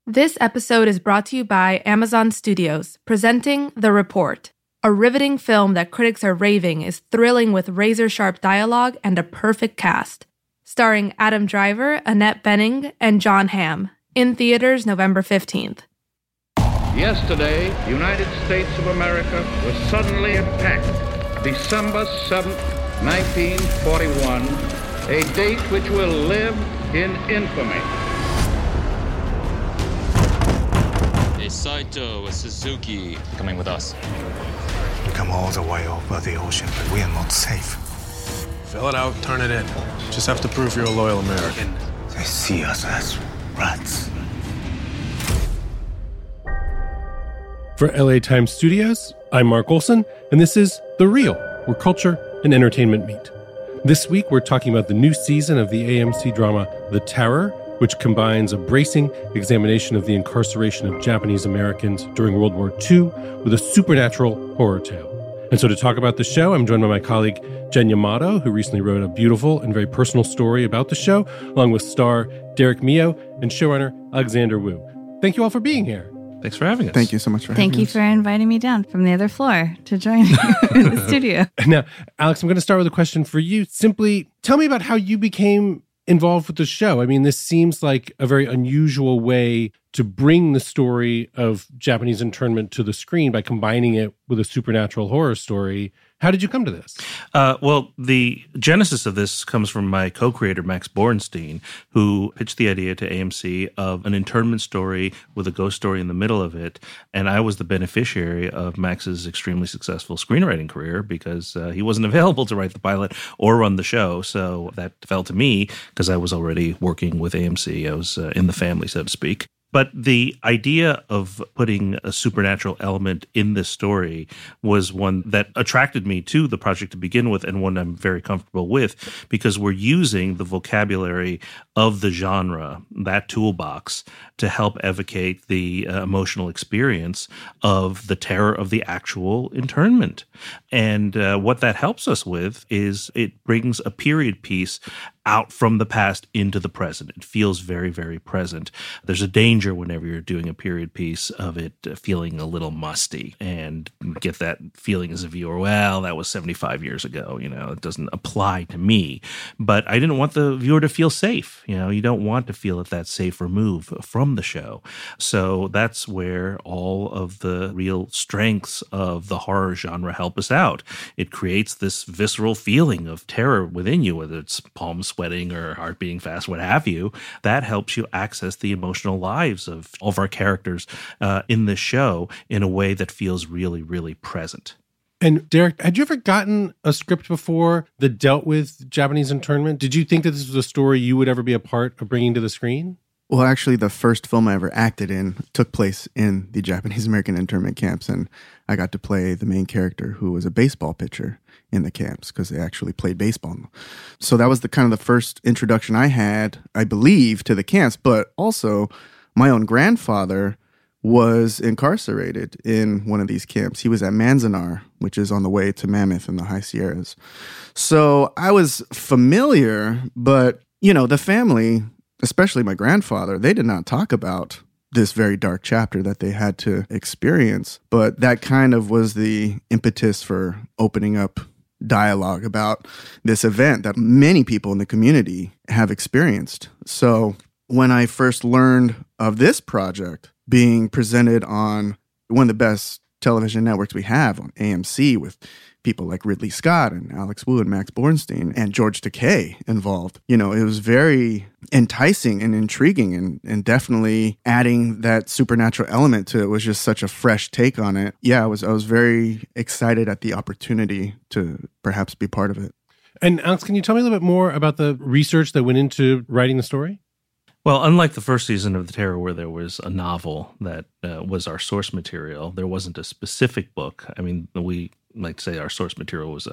This episode is brought to you by Amazon Studios, presenting The Report, a riveting film that critics are raving is thrilling with razor-sharp dialogue and a perfect cast. Starring Adam Driver, Annette Bening, and Jon Hamm. In theaters November 15th. Yesterday, United States of America was suddenly attacked. December 7th, 1941, a date which will live in infamy. A Saito, a Suzuki, coming with us. We come all the way over the ocean, but we are not safe. Fill it out, turn it in. Just have to prove you're a loyal American. They see us as rats. For LA Times Studios, I'm Mark Olson, and this is The Real, where culture and entertainment meet. This week, we're talking about the new season of the AMC drama The Terror, which combines a bracing examination of the incarceration of Japanese Americans during World War II with a supernatural horror tale. And so to talk about the show, I'm joined by my colleague Jen Yamato, who recently wrote a beautiful and very personal story about the show, along with star Derek Mio and showrunner Alexander Wu. Thank you all for being here. Thanks for having us. Thank you so much for having us. Thank you for inviting me down from the other floor to join you in the studio. Now, Alex, I'm going to start with a question for you. Simply tell me about how you became involved with the show. I mean, this seems like a very unusual way to bring the story of Japanese internment to the screen by combining it with a supernatural horror story. How did you come to this? Well, the genesis of this comes from my co-creator, Max Borenstein, who pitched the idea to AMC of an internment story with a ghost story in the middle of it. And I was the beneficiary of Max's extremely successful screenwriting career because he wasn't available to write the pilot or run the show. So that fell to me because I was already working with AMC. I was in the family, so to speak. But the idea of putting a supernatural element in this story was one that attracted me to the project to begin with, and one I'm very comfortable with, because we're using the vocabulary of the genre, that toolbox, to help evocate the emotional experience of the terror of the actual internment. And what that helps us with is it brings a period piece out from the past into the present. It feels very, very present. There's a danger whenever you're doing a period piece of it feeling a little musty and get that feeling as a viewer, well, that was 75 years ago, it doesn't apply to me. But I didn't want the viewer to feel safe. You don't want to feel at that safe remove from the show. So that's where all of the real strengths of the horror genre help us out. It creates this visceral feeling of terror within you, whether it's palms sweating or heart beating fast, what have you. That helps you access the emotional lives of all of our characters in this show in a way that feels really, really present. And Derek, had you ever gotten a script before that dealt with Japanese internment? Did you think that this was a story you would ever be a part of bringing to the screen? Well, actually, the first film I ever acted in took place in the Japanese American internment camps, and I got to play the main character who was a baseball pitcher in the camps because they actually played baseball. So that was the kind of the first introduction I had, I believe, to the camps. But also, my own grandfather was incarcerated in one of these camps. He was at Manzanar, which is on the way to Mammoth in the High Sierras. So I was familiar, but, the family, especially my grandfather, they did not talk about this very dark chapter that they had to experience. But that kind of was the impetus for opening up dialogue about this event that many people in the community have experienced. So when I first learned of this project being presented on one of the best television networks we have, on AMC, with people like Ridley Scott and Alex Wu and Max Borenstein and George Takei involved, it was very enticing and intriguing, and definitely adding that supernatural element to it was just such a fresh take on it. Yeah, I was very excited at the opportunity to perhaps be part of it. And Alex, can you tell me a little bit more about the research that went into writing the story? Well, unlike the first season of The Terror, where there was a novel that was our source material, there wasn't a specific book. I mean, we like to say our source material was a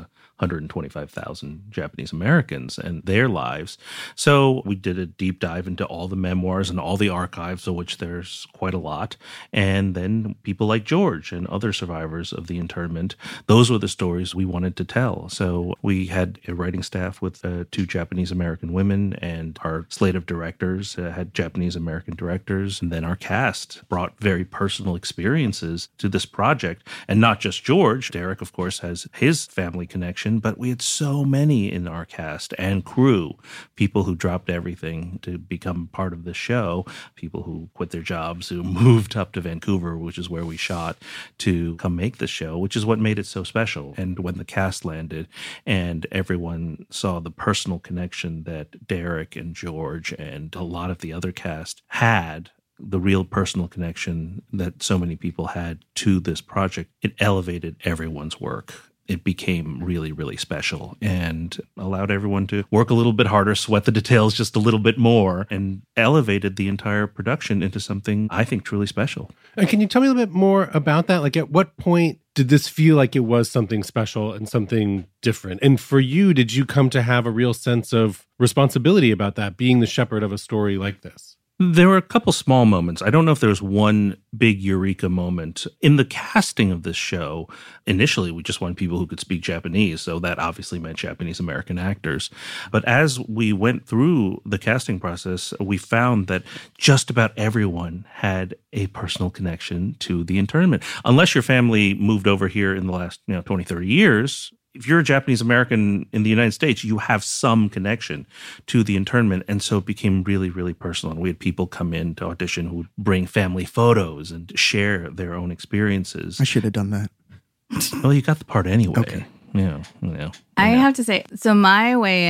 125,000 Japanese Americans and their lives. So we did a deep dive into all the memoirs and all the archives, of which there's quite a lot. And then people like George and other survivors of the internment, those were the stories we wanted to tell. So we had a writing staff with 2 Japanese American women, and our slate of directors had Japanese American directors. And then our cast brought very personal experiences to this project. And not just George. Derek, of course, has his family connection, but we had so many in our cast and crew, people who dropped everything to become part of the show, people who quit their jobs, who moved up to Vancouver, which is where we shot, to come make the show, which is what made it so special. And when the cast landed and everyone saw the personal connection that Derek and George and a lot of the other cast had, the real personal connection that so many people had to this project, it elevated everyone's work. It became really, really special and allowed everyone to work a little bit harder, sweat the details just a little bit more, and elevated the entire production into something I think truly special. And can you tell me a little bit more about that? Like, at what point did this feel like it was something special and something different? And for you, did you come to have a real sense of responsibility about that, being the shepherd of a story like this? There were a couple small moments. I don't know if there was one big eureka moment. In the casting of this show, initially we just wanted people who could speak Japanese, so that obviously meant Japanese American actors. But as we went through the casting process, we found that just about everyone had a personal connection to the internment. Unless your family moved over here in the last 20, 30 years, if you're a Japanese American in the United States, you have some connection to the internment. And so it became really, really personal. And we had people come in to audition who would bring family photos and share their own experiences. I should have done that. Well, you got the part anyway. Okay. I have to say, so my way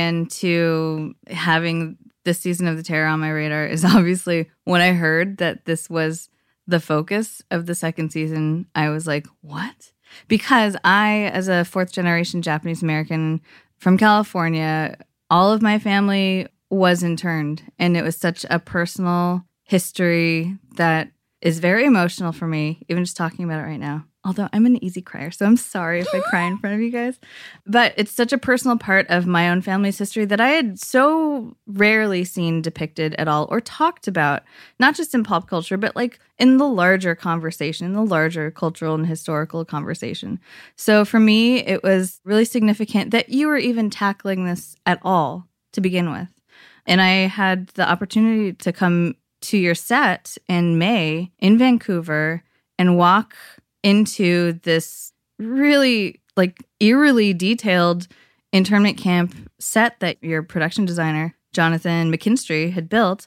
into having this season of The Terror on my radar is obviously when I heard that this was the focus of the second season, I was like, what? Because I, as a 4th-generation Japanese American from California, all of my family was interned. And it was such a personal history that is very emotional for me, even just talking about it right now. Although I'm an easy crier, so I'm sorry if I cry in front of you guys. But it's such a personal part of my own family's history that I had so rarely seen depicted at all or talked about, not just in pop culture, but like in the larger conversation, the larger cultural and historical conversation. So for me, it was really significant that you were even tackling this at all to begin with. And I had the opportunity to come to your set in May in Vancouver and walk into this really eerily detailed internment camp set that your production designer, Jonathan McKinstry, had built.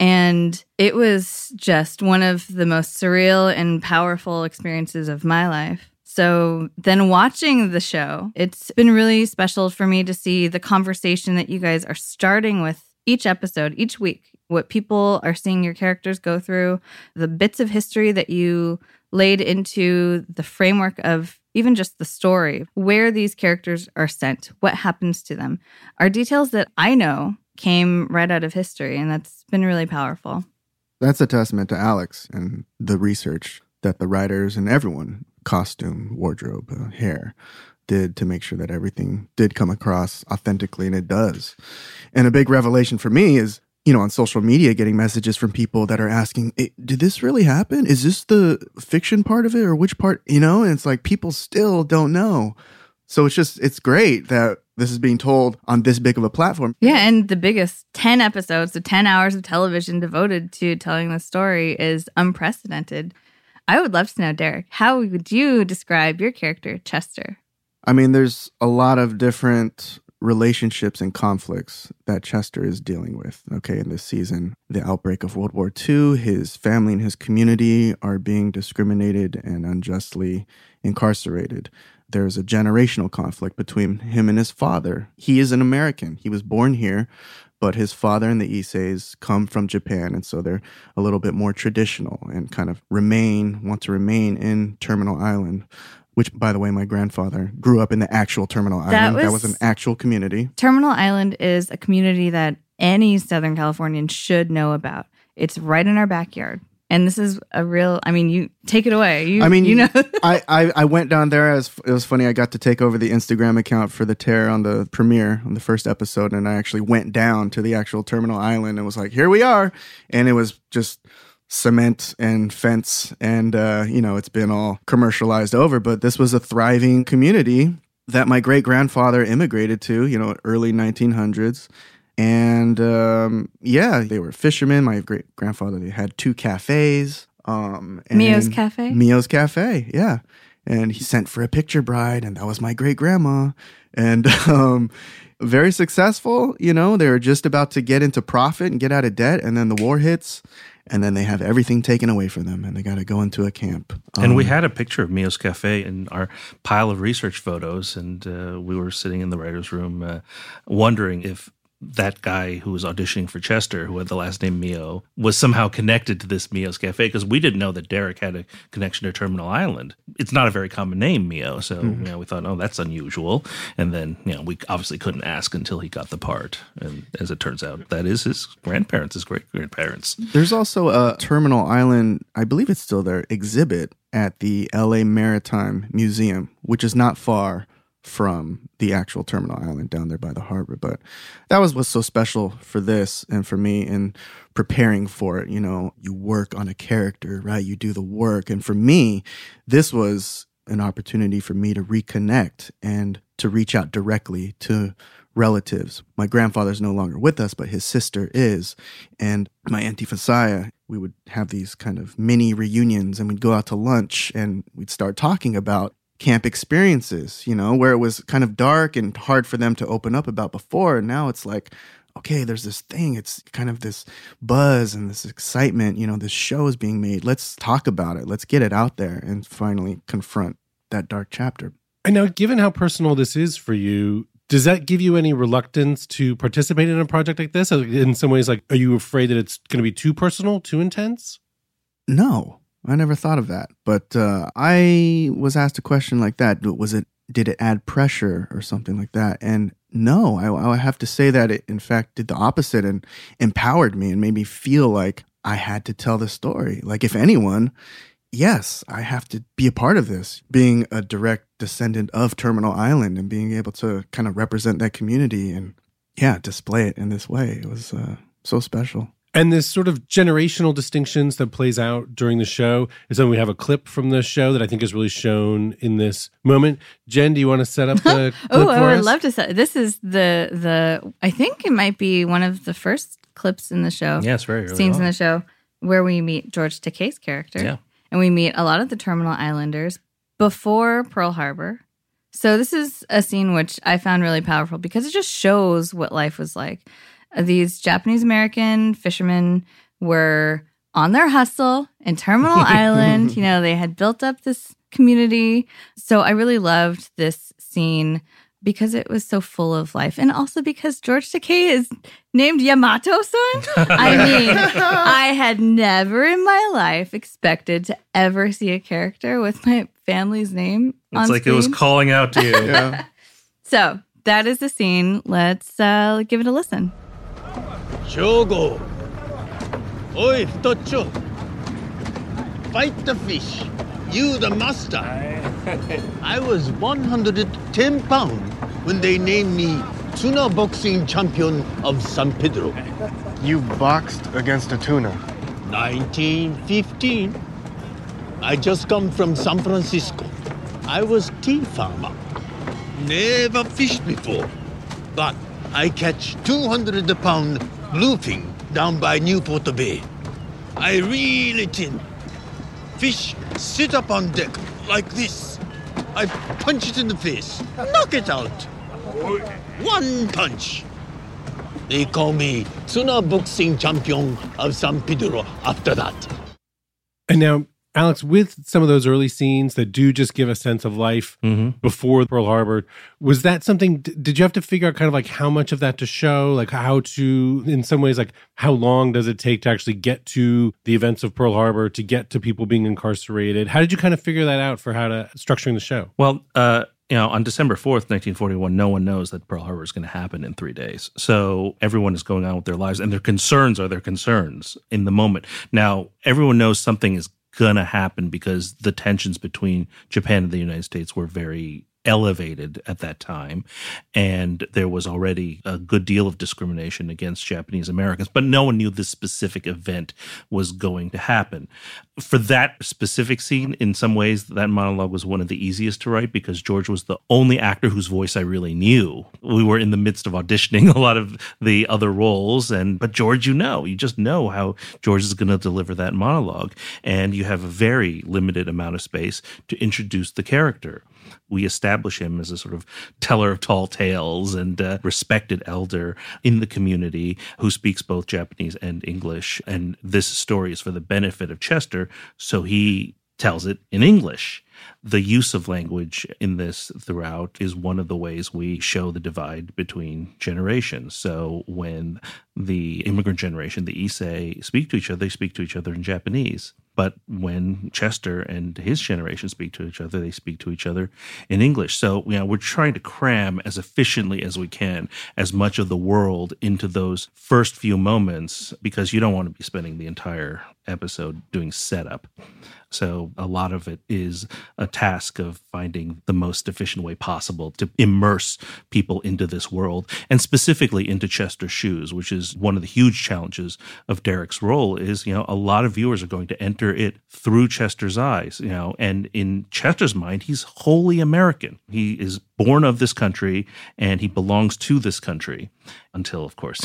And it was just one of the most surreal and powerful experiences of my life. So then watching the show, it's been really special for me to see the conversation that you guys are starting with each episode, each week, what people are seeing your characters go through, the bits of history that you laid into the framework of even just the story, where these characters are sent, what happens to them, are details that I know came right out of history, and that's been really powerful. That's a testament to Alex and the research that the writers and everyone, costume, wardrobe, hair, did to make sure that everything did come across authentically, and it does. And a big revelation for me is, on social media, getting messages from people that are asking, did this really happen? Is this the fiction part of it or which part? And it's like people still don't know. So it's great that this is being told on this big of a platform. Yeah, and the biggest 10 episodes, so 10 hours of television devoted to telling the story is unprecedented. I would love to know, Derek, how would you describe your character, Chester? I mean, there's a lot of different relationships and conflicts that Chester is dealing with, in this season. The outbreak of World War II, his family and his community are being discriminated and unjustly incarcerated. There's a generational conflict between him and his father. He is an American. He was born here, but his father and the Isseis come from Japan, and so they're a little bit more traditional and kind of want to remain in Terminal Island. Which, by the way, my grandfather grew up in the actual Terminal Island. That was an actual community. Terminal Island is a community that any Southern Californian should know about. It's right in our backyard. And this is a real, I mean, you take it away. You know. I went down there. It was funny. I got to take over the Instagram account for the Tear on the premiere on the first episode. And I actually went down to the actual terminal island and was like, here we are. And it was just cement and fence. And, it's been all commercialized over. But this was a thriving community that my great-grandfather immigrated to, early 1900s. And they were fishermen. My great-grandfather, they had 2 cafes. Mio's Cafe? Mio's Cafe, yeah. And he sent for a picture bride, and that was my great-grandma. And very successful, they were just about to get into profit and get out of debt, and then the war hits, and then they have everything taken away from them, and they got to go into a camp. And we had a picture of Mio's Cafe in our pile of research photos, and we were sitting in the writer's room wondering if that guy who was auditioning for Chester, who had the last name Mio, was somehow connected to this Mio's Cafe, because we didn't know that Derek had a connection to Terminal Island. It's not a very common name, Mio, so we thought, oh, that's unusual. And then we obviously couldn't ask until he got the part. And as it turns out, that is his grandparents, his great-grandparents. There's also a Terminal Island, I believe it's still there, exhibit at the LA Maritime Museum, which is not far from the actual Terminal Island down there by the harbor. But that was what's so special for this and for me in preparing for it. You work on a character, right? You do the work. And for me, this was an opportunity for me to reconnect and to reach out directly to relatives. My grandfather's no longer with us, but his sister is. And my Auntie Fasaya, we would have these kind of mini reunions, and we'd go out to lunch and we'd start talking about camp experiences, where it was kind of dark and hard for them to open up about before. And now it's like, okay, there's this thing. It's kind of this buzz and this excitement. This show is being made. Let's talk about it. Let's get it out there and finally confront that dark chapter. And now, given how personal this is for you, does that give you any reluctance to participate in a project like this? In some ways, are you afraid that it's going to be too personal, too intense? No. I never thought of that, but I was asked a question like that. Did it add pressure or something like that? And no, I have to say that it, in fact, did the opposite and empowered me and made me feel like I had to tell the story. Like, if anyone, yes, I have to be a part of this, being a direct descendant of Terminal Island and being able to kind of represent that community and, display it in this way. It was so special. And this sort of generational distinctions that plays out during the show is something we have a clip from the show that I think is really shown in this moment. Jen, do you want to set up the clip for us? I would love to set. This is the I think it might be one of the first clips in the show. Yeah, it's very early scenes on. In the show where we meet George Takei's character. Yeah. And we meet a lot of the Terminal Islanders before Pearl Harbor. So this is a scene which I found really powerful because it just shows what life was like. These Japanese-American fishermen were on their hustle in Terminal Island. They had built up this community. So I really loved this scene because it was so full of life. And also because George Takei is named Yamato-san. I had never in my life expected to ever see a character with my family's name on It's like screen. It was calling out to you. Yeah. So that is the scene. Let's give it a listen. Shogo. Oi, Futocho. Fight the fish. You the master. I was 110 pounds when they named me tuna boxing champion of San Pedro. You boxed against a tuna. 1915. I just come from San Francisco. I was tea farmer. Never fished before. But I catch 200-pound bluefin down by Newport Bay. I reel it in. Fish sit up on deck like this. I punch it in the face. Knock it out. One punch. They call me tuna boxing champion of San Pedro after that. And now, Alex, with some of those early scenes that do just give a sense of life before Pearl Harbor, was that something, did you have to figure out kind of like how much of that to show, like how to, in some ways, like how long does it take to actually get to the events of Pearl Harbor, to get to people being incarcerated? How did you kind of figure that out for how to structuring the show? Well, on December 4th, 1941, no one knows that Pearl Harbor is going to happen in 3 days. So everyone is going on with their lives, and their concerns are their concerns in the moment. Now, everyone knows something is going to happen because the tensions between Japan and the United States were very elevated at that time, and there was already a good deal of discrimination against Japanese Americans, but no one knew this specific event was going to happen. For that specific scene, in some ways, that monologue was one of the easiest to write because George was the only actor whose voice I really knew. We were in the midst of auditioning a lot of the other roles, but George, you just know how George is going to deliver that monologue, and you have a very limited amount of space to introduce the character. We establish him as a sort of teller of tall tales and respected elder in the community who speaks both Japanese and English. And this story is for the benefit of Chester, so he tells it in English. The use of language in this throughout is one of the ways we show the divide between generations. So when the immigrant generation, the Issei, speak to each other, they speak to each other in Japanese. But when Chester and his generation speak to each other, they speak to each other in English. So, we're trying to cram as efficiently as we can as much of the world into those first few moments because you don't want to be spending the entire episode doing setup. So a lot of it is a task of finding the most efficient way possible to immerse people into this world, and specifically into Chester's shoes, which is one of the huge challenges of Derek's role is, a lot of viewers are going to enter it through Chester's eyes, and in Chester's mind, he's wholly American. He is born of this country and he belongs to this country until, of course,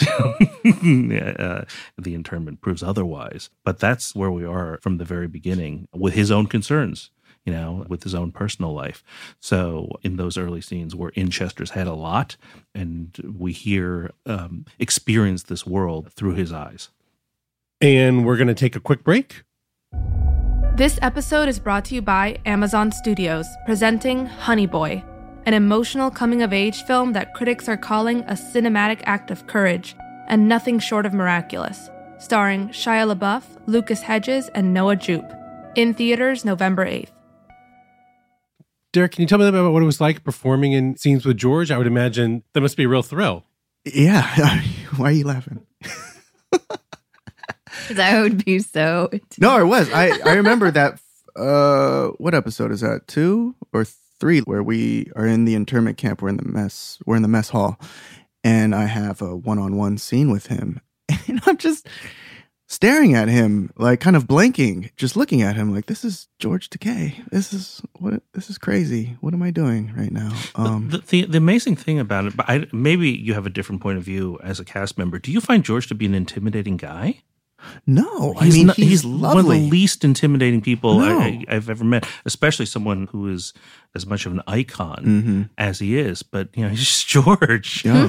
the internment proves otherwise. But that's where we are from the very beginning with his own concerns, with his own personal life. So in those early scenes, we're in Chester's head a lot and we experience this world through his eyes. And we're going to take a quick break. This episode is brought to you by Amazon Studios, presenting Honey Boy, an emotional coming-of-age film that critics are calling a cinematic act of courage and nothing short of miraculous, starring Shia LaBeouf, Lucas Hedges, and Noah Jupe. In theaters November 8th. Derek, can you tell me about what it was like performing in scenes with George? I would imagine that must be a real thrill. Yeah. Why are you laughing? That would be so... No, it was. I remember that. What episode is that? 2 or 3? Where we are in the internment camp. We're in the mess hall, and I have a one-on-one scene with him, and I'm just staring at him, like kind of blinking, just looking at him, like this is George Takei. This is crazy. What am I doing right now? The amazing thing about it, but maybe you have a different point of view as a cast member. Do you find George to be an intimidating guy? No, he's lovely. One of the least intimidating people No. I've ever met, especially someone who is as much of an icon as he is. But he's just George. Yeah.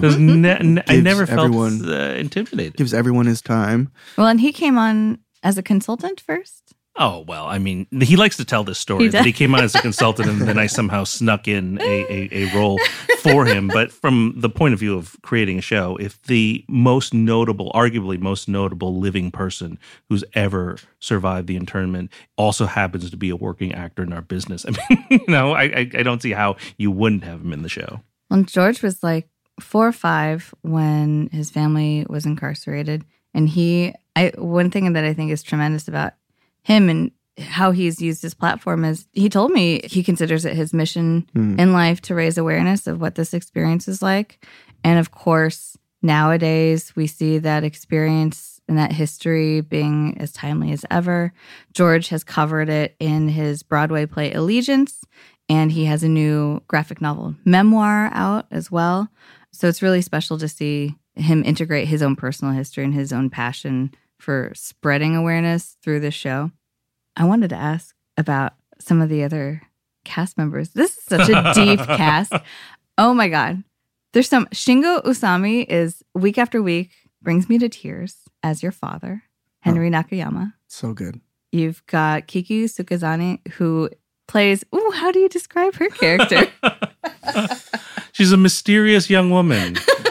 I never felt intimidated. Gives everyone his time. Well, and he came on as a consultant first. Oh, well, I mean, he likes to tell this story that he came on as a consultant and then I somehow snuck in a role for him. But from the point of view of creating a show, if the arguably most notable living person who's ever survived the internment also happens to be a working actor in our business, I mean, I don't see how you wouldn't have him in the show. Well, George was like 4 or 5 when his family was incarcerated. And one thing that I think is tremendous about him and how he's used his platform is he told me he considers it his mission in life to raise awareness of what this experience is like. And of course, nowadays we see that experience and that history being as timely as ever. George has covered it in his Broadway play Allegiance, and he has a new graphic novel memoir out as well. So it's really special to see him integrate his own personal history and his own passion for spreading awareness through this show. I wanted to ask about some of the other cast members. This is such a deep cast. Oh my God. There's Shingo Usami is week after week brings me to tears as your father, Henry Nakayama. So good. You've got Kiki Sukazane, who plays, how do you describe her character? She's a mysterious young woman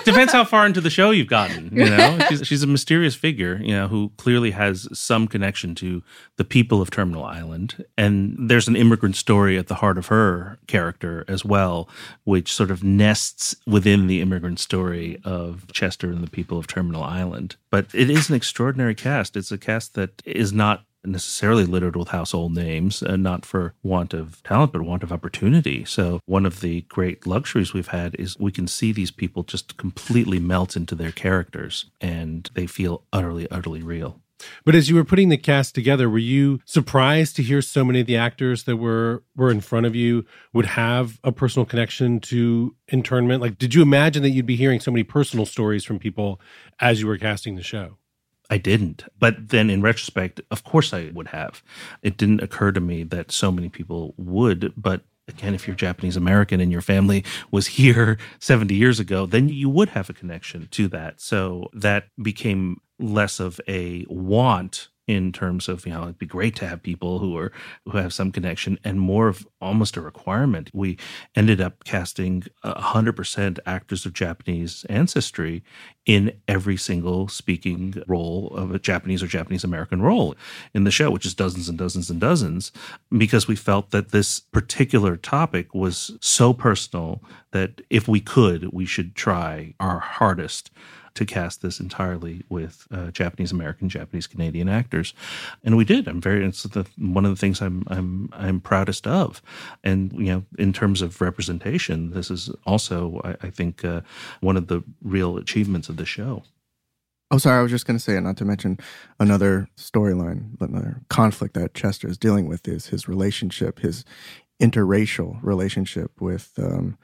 Depends how far into the show you've gotten, you know? She's a mysterious figure, you know, who clearly has some connection to the people of Terminal Island. And there's an immigrant story at the heart of her character as well, which sort of nests within the immigrant story of Chester and the people of Terminal Island. But it is an extraordinary cast. It's a cast that is not necessarily littered with household names, not for want of talent, but want of opportunity. So one of the great luxuries we've had is we can see these people just completely melt into their characters, and they feel utterly, utterly real. But as you were putting the cast together, were you surprised to hear so many of the actors that were in front of you would have a personal connection to internment? Like, did you imagine that you'd be hearing so many personal stories from people as you were casting the show? I didn't. But then in retrospect, of course I would have. It didn't occur to me that so many people would. But again, if you're Japanese American and your family was here 70 years ago, then you would have a connection to that. So that became less of a want in terms of, you know, it'd be great to have people who have some connection, and more of almost a requirement. We ended up casting 100% actors of Japanese ancestry in every single speaking role of a Japanese or Japanese American role in the show, which is dozens and dozens and dozens, because we felt that this particular topic was so personal that if we could, we should try our hardest to cast this entirely with Japanese American, Japanese Canadian actors, and we did. It's one of the things I'm proudest of, and you know, in terms of representation, this is also I think one of the real achievements of the show. Oh, sorry, I was just going to say, not to mention another storyline, another conflict that Chester is dealing with is his relationship, his interracial relationship with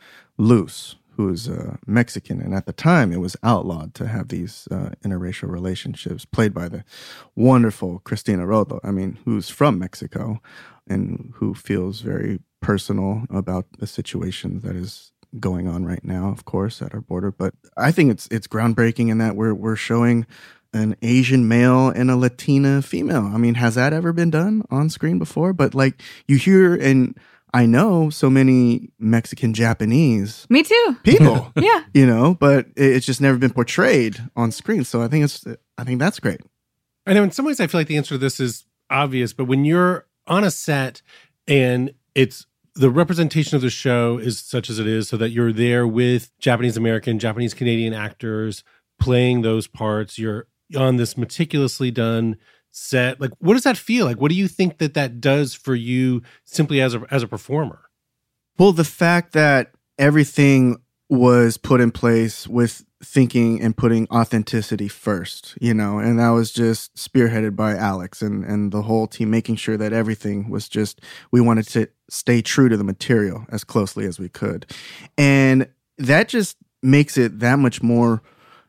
Luz, who's Mexican, and at the time it was outlawed to have these interracial relationships, played by the wonderful Cristina Rodo, who's from Mexico and who feels very personal about the situation that is going on right now, of course, at our border. But I think it's groundbreaking in that we're showing an Asian male and a Latina female. Has that ever been done on screen before? But like you hear, and I know so many Mexican Japanese Me too. people, Yeah. But it's just never been portrayed on screen. So I think that's great. I know in some ways I feel like the answer to this is obvious, but when you're on a set and it's the representation of the show is such as it is, so that you're there with Japanese American, Japanese Canadian actors playing those parts, you're on this meticulously done set. Like, what does that feel like? What do you think that does for you simply as a performer? Well, the fact that everything was put in place with thinking and putting authenticity first, and that was just spearheaded by Alex and the whole team, making sure that everything was just, we wanted to stay true to the material as closely as we could. And that just makes it that much more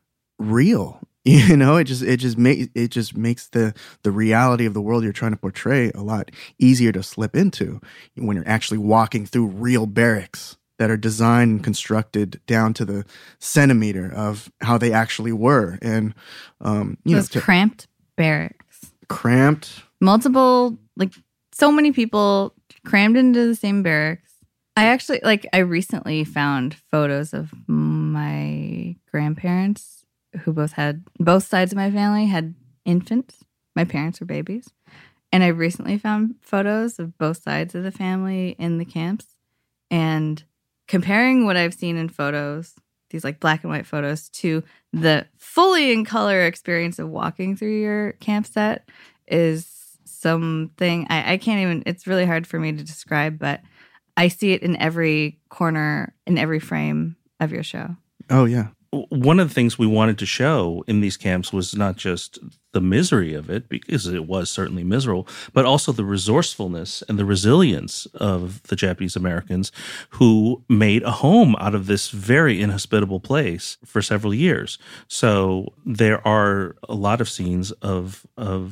real. It just makes the reality of the world you're trying to portray a lot easier to slip into when you're actually walking through real barracks that are designed and constructed down to the centimeter of how they actually were. And those cramped barracks, multiple, so many people crammed into the same barracks. I recently found photos of my grandparents who both sides of my family had infants. My parents were babies. And I recently found photos of both sides of the family in the camps. And comparing what I've seen in photos, these black and white photos, to the fully in color experience of walking through your camp set is something I can't even, it's really hard for me to describe, but I see it in every corner, in every frame of your show. Oh, yeah. One of the things we wanted to show in these camps was not just the misery of it, because it was certainly miserable, but also the resourcefulness and the resilience of the Japanese Americans who made a home out of this very inhospitable place for several years. So there are a lot of scenes of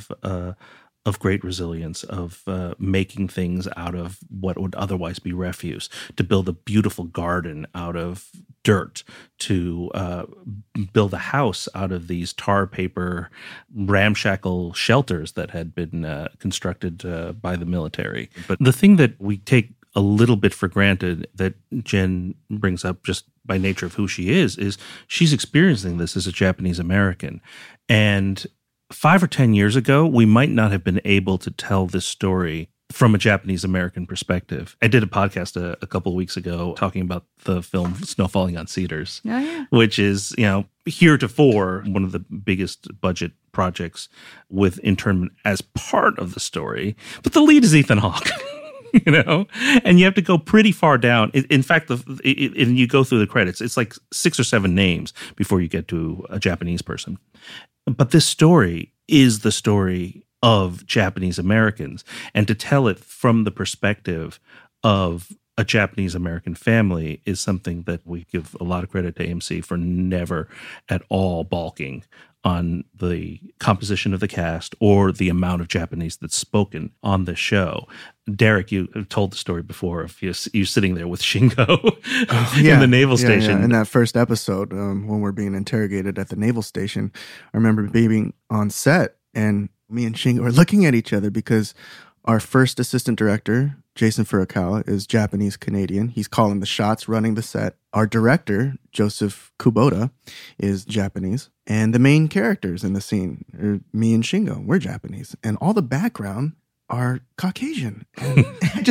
great resilience, of making things out of what would otherwise be refuse, to build a beautiful garden out of dirt, to build a house out of these tar paper ramshackle shelters that had been constructed by the military. But the thing that we take a little bit for granted that Jen brings up just by nature of who she is she's experiencing this as a Japanese American. And 5 or 10 years ago, we might not have been able to tell this story from a Japanese American perspective. I did a podcast a couple of weeks ago talking about the film Snow Falling on Cedars, which is, heretofore one of the biggest budget projects with internment as part of the story. But the lead is Ethan Hawke. And you have to go pretty far down. In fact, and you go through the credits, it's like 6 or 7 names before you get to a Japanese person. But this story is the story of Japanese Americans. And to tell it from the perspective of a Japanese American family is something that we give a lot of credit to AMC for never at all balking on the composition of the cast or the amount of Japanese that's spoken on the show. Derek, you told the story before of you sitting there with Shingo in the naval station. Yeah. In that first episode, when we're being interrogated at the naval station, I remember being on set and me and Shingo are looking at each other because our first assistant director, Jason Furukawa, is Japanese-Canadian. He's calling the shots, running the set. Our director, Joseph Kubota, is Japanese. And the main characters in the scene are me and Shingo. We're Japanese. And all the background are Caucasian. And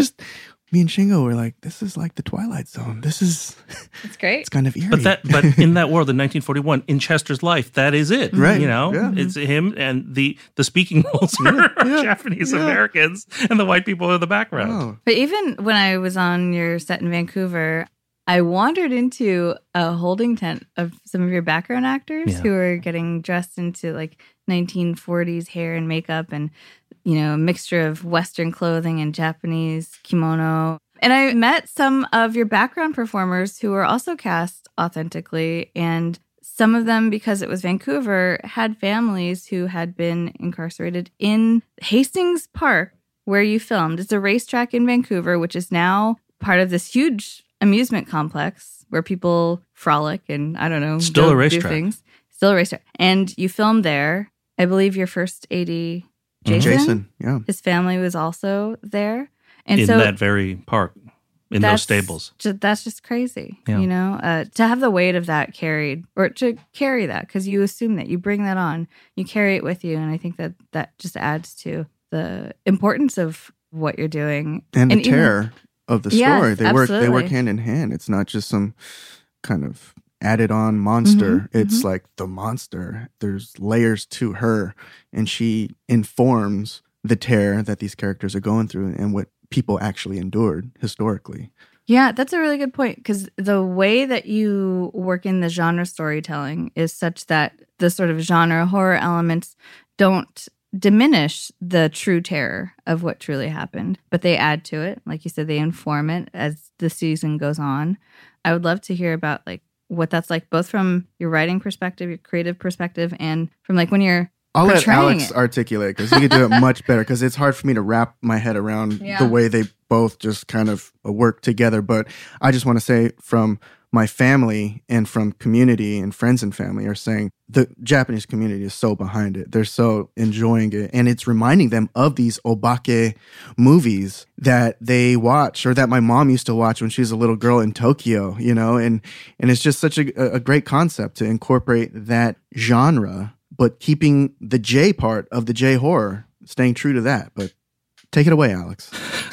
me and Shingo were like, this is like the Twilight Zone. It's great. It's kind of eerie. But in that world, in 1941, in Chester's life, that is it. Right. It's him, and the speaking roles are Japanese Americans, and the white people are the background. Oh. But even when I was on your set in Vancouver, I wandered into a holding tent of some of your background actors who were getting dressed into like 1940s hair and makeup and, a mixture of Western clothing and Japanese kimono. And I met some of your background performers who were also cast authentically. And some of them, because it was Vancouver, had families who had been incarcerated in Hastings Park, where you filmed. It's a racetrack in Vancouver, which is now part of this huge amusement complex where people frolic and, I don't know, still a racetrack. Do things. Still a racetrack. And you filmed there. I believe your first AD, Jason, his family was also there. And in so that very park, in those stables. That's just crazy, to have the weight of that carried, or to carry that, because you assume that, you bring that on, you carry it with you. And I think that just adds to the importance of what you're doing. And the terror of the story. Yes, They work hand in hand. It's not just some kind of added on monster. It's like the monster. There's layers to her, and she informs the terror that these characters are going through and what people actually endured historically. Yeah, that's a really good point, because the way that you work in the genre storytelling is such that the sort of genre horror elements don't diminish the true terror of what truly happened, but they add to it. Like you said, they inform it as the season goes on. I would love to hear about like what that's like, both from your writing perspective, your creative perspective, and from like when you're I'll let portraying Alex articulate, because he could do it much better, because it's hard for me to wrap my head around the way they both just kind of work together. But I just want to say, from my family and from community and friends and family are saying the Japanese community is so behind it. They're so enjoying it. And it's reminding them of these obake movies that they watch, or that my mom used to watch when she was a little girl in Tokyo, and it's just such a great concept to incorporate that genre, but keeping the J part of the J horror, staying true to that. But take it away, Alex.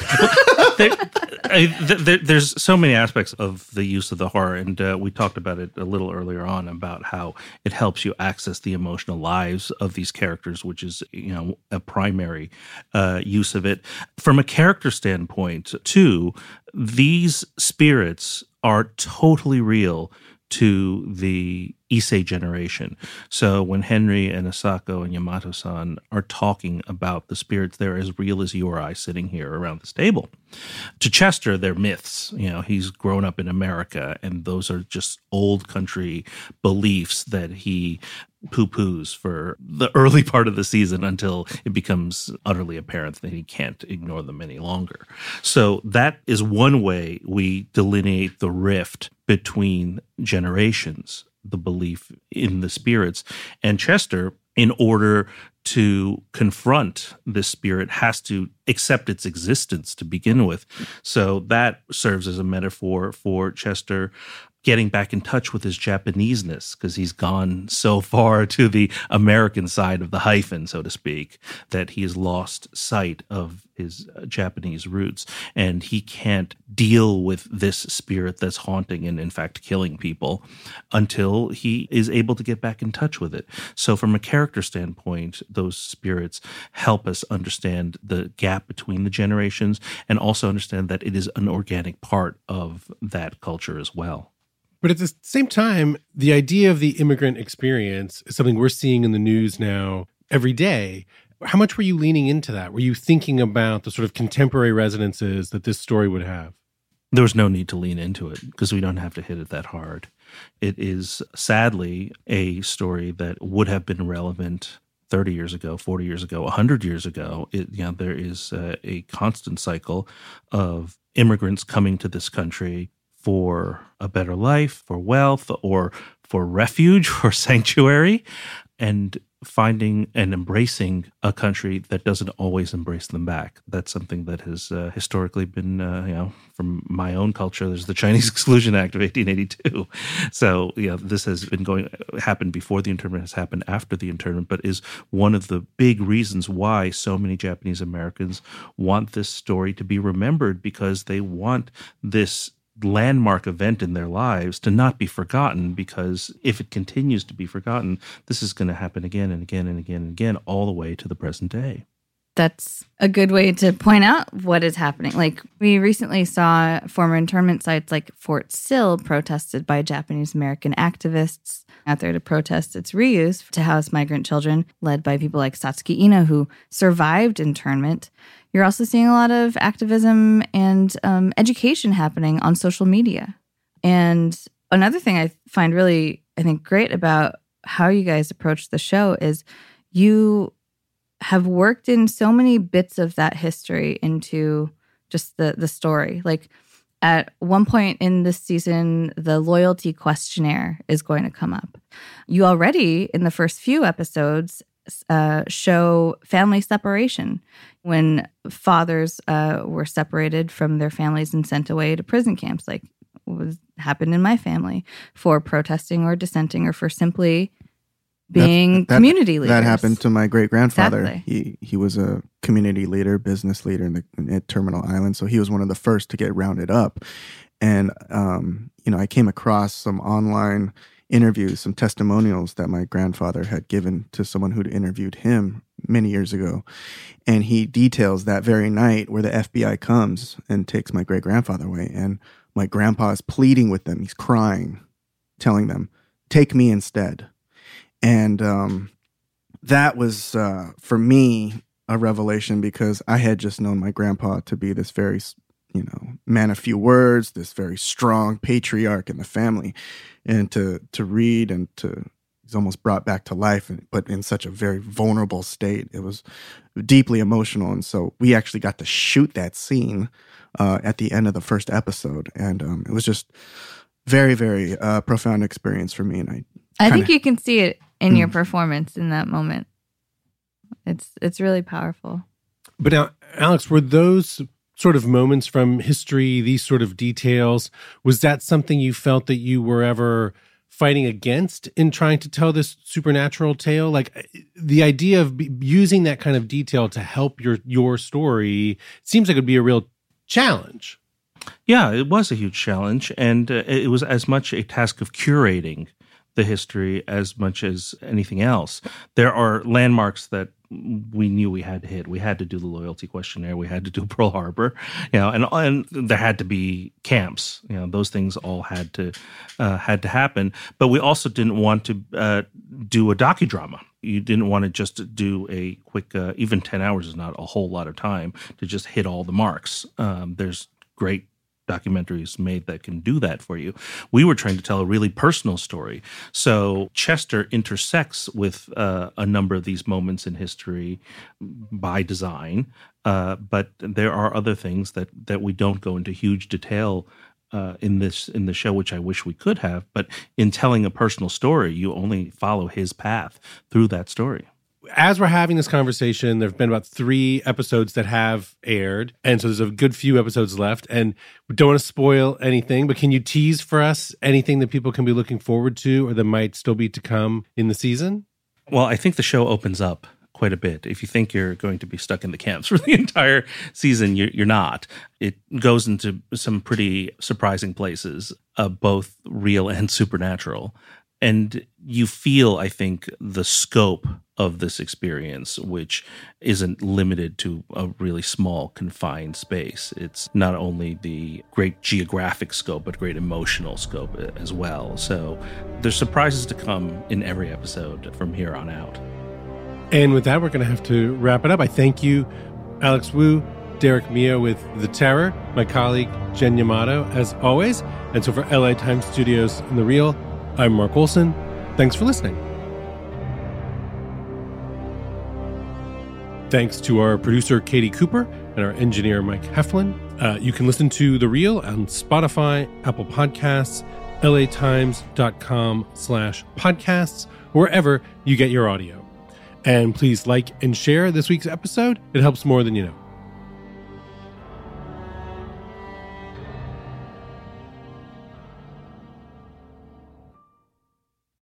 There's so many aspects of the use of the horror, and we talked about it a little earlier on about how it helps you access the emotional lives of these characters, which is a primary use of it. From a character standpoint, too, these spirits are totally real to the Issei generation. So when Henry and Asako and Yamato-san are talking about the spirits, they're as real as you or I sitting here around this table. To Chester, they're myths. He's grown up in America, and those are just old country beliefs that he poo-poos for the early part of the season until it becomes utterly apparent that he can't ignore them any longer. So that is one way we delineate the rift between generations, the belief in the spirits. And Chester, in order to confront this spirit, has to accept its existence to begin with. So that serves as a metaphor for Chester. getting back in touch with his Japaneseness, because he's gone so far to the American side of the hyphen, so to speak, that he has lost sight of his Japanese roots, and he can't deal with this spirit that's haunting and in fact killing people until he is able to get back in touch with it. So from a character standpoint, those spirits help us understand the gap between the generations and also understand that it is an organic part of that culture as well. But at the same time, the idea of the immigrant experience is something we're seeing in the news now every day. How much were you leaning into that? Were you thinking about the sort of contemporary resonances that this story would have? There was no need to lean into it because we don't have to hit it that hard. It is sadly a story that would have been relevant 30 years ago, 40 years ago, 100 years ago. There is a constant cycle of immigrants coming to this country for a better life, for wealth, or for refuge, or sanctuary, and finding and embracing a country that doesn't always embrace them back. That's something that has historically been, from my own culture, there's the Chinese Exclusion Act of 1882. So, this has been happened before the internment, has happened after the internment, but is one of the big reasons why so many Japanese Americans want this story to be remembered, because they want this landmark event in their lives to not be forgotten, because if it continues to be forgotten, this is going to happen again and again and again and again, all the way to the present day. That's a good way to point out what is happening. Like, we recently saw former internment sites like Fort Sill protested by Japanese American activists out there to protest its reuse to house migrant children, led by people like Satsuki Ina, who survived internment. You're also seeing a lot of activism and education happening on social media. And another thing I find really, great about how you guys approach the show is you have worked in so many bits of that history into just the story. Like, at one point in this season, the loyalty questionnaire is going to come up. You already, in the first few episodes, show family separation, when fathers were separated from their families and sent away to prison camps, like happened in my family, for protesting or dissenting or for simply being community leaders. That happened to my great-grandfather. Exactly. He was a community leader, business leader at Terminal Island, so he was one of the first to get rounded up. And, I came across some online interviews, some testimonials that my grandfather had given to someone who'd interviewed him many years ago. And he details that very night where the FBI comes and takes my great-grandfather away. And my grandpa is pleading with them. He's crying, telling them, "Take me instead." And that was, for me, a revelation, because I had just known my grandpa to be this very, man of few words, this very strong patriarch in the family. And to read and he's almost brought back to life, but in such a very vulnerable state. It was deeply emotional. And so we actually got to shoot that scene at the end of the first episode. And it was just very, very profound experience for me. And I think you can see it in your performance in that moment. It's really powerful. But now, Alex, were those sort of moments from history, these sort of details, was that something you felt that you were ever fighting against in trying to tell this supernatural tale? Like, the idea of using that kind of detail to help your story seems like it would be a real challenge. Yeah, it was a huge challenge, and it was as much a task of curating the history as much as anything else. There are landmarks that we knew we had to hit. We had to do the loyalty questionnaire. We had to do Pearl Harbor, and there had to be camps. Those things all had to happen. But we also didn't want to do a docudrama. You didn't want to just do a quick, even 10 hours is not a whole lot of time to just hit all the marks. There's great documentaries made that can do that for you. We were trying to tell a really personal story. So Chester intersects with a number of these moments in history by design, but there are other things that we don't go into huge detail in the show, which I wish we could have. But in telling a personal story, you only follow his path through that story. as we're having this conversation, there have been about 3 episodes that have aired. And so there's a good few episodes left. And we don't want to spoil anything, but can you tease for us anything that people can be looking forward to or that might still be to come in the season? Well, I think the show opens up quite a bit. If you think you're going to be stuck in the camps for the entire season, you're not. It goes into some pretty surprising places, both real and supernatural. And you feel, I think, the scope of this experience, which isn't limited to a really small, confined space. It's not only the great geographic scope, but great emotional scope as well. So there's surprises to come in every episode from here on out. And with that, we're going to have to wrap it up. I thank you, Alex Wu, Derek Mio with The Terror, my colleague Jen Yamato, as always. And so for LA Times Studios and The Real, I'm Mark Olson. Thanks for listening. Thanks to our producer, Katie Cooper, and our engineer, Mike Heflin. You can listen to The Real on Spotify, Apple Podcasts, latimes.com/podcasts, wherever you get your audio. And please like and share this week's episode. It helps more than you know.